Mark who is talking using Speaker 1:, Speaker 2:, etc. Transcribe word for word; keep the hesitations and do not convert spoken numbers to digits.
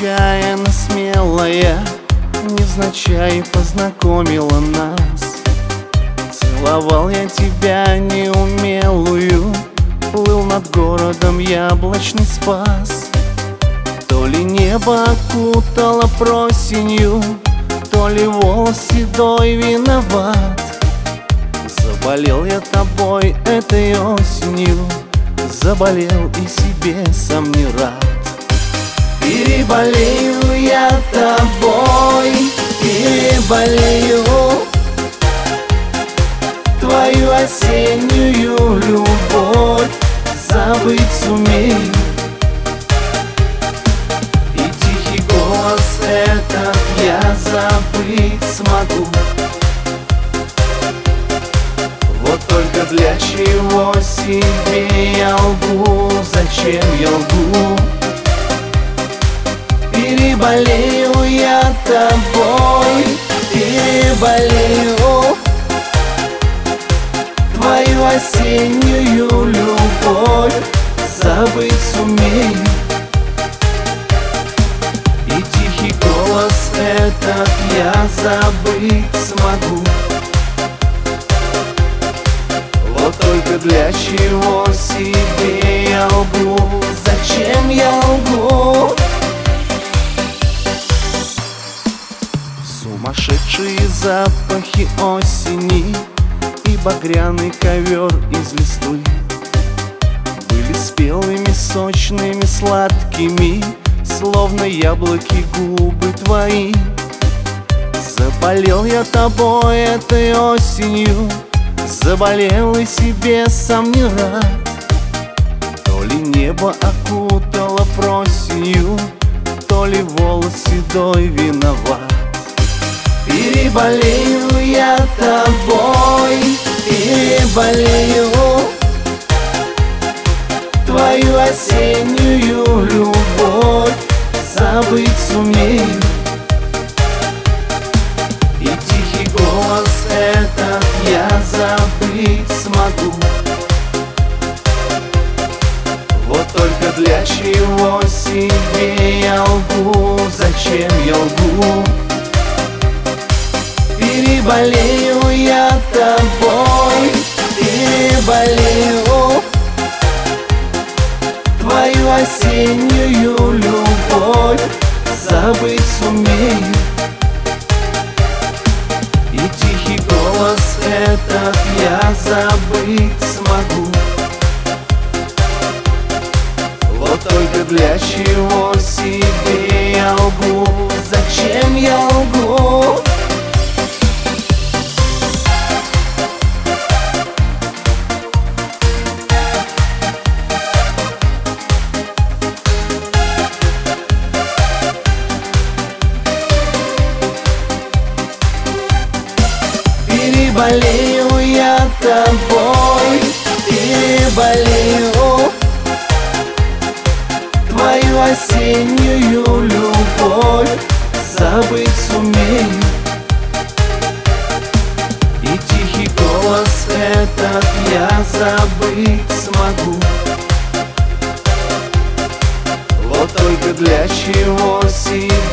Speaker 1: Нечаянно смелая, невзначай познакомила нас. Целовал я тебя неумелую, плыл над городом яблочный спас. То ли небо окутало просенью, то ли волос седой виноват. Заболел я тобой этой осенью, заболел и себе сам не рад. Переболею я тобой, переболею твою осеннюю любовь, забыть сумею. И тихий голос этот я забыть смогу. Вот только для чего себе я лгу, зачем я лгу? Переболею я тобой, переболею твою осеннюю любовь, забыть сумею. И тихий голос этот я забыть смогу. Вот только для чего себе я лгу, зачем я лгу? Сумасшедшие запахи осени и багряный ковер из листвы были спелыми, сочными, сладкими, словно яблоки губы твои. Заболел я тобой этой осенью, заболел и себе сам не рад. То ли небо окутало просенью, то ли волос седой виноват. Переболею я тобой, переболею твою осеннюю любовь, забыть сумею. И тихий голос этот я забыть смогу. Вот только для чего себе я лгу, зачем я лгу? Переболею я тобой, переболею твою осеннюю любовь, забыть сумею. И тихий голос этот я забыть смогу. Вот только для чего себе я лгу, зачем я лгу? Переболею я тобой, переболею твою осеннюю любовь, забыть сумею. И тихий голос этот я забыть смогу. Вот только для чего себе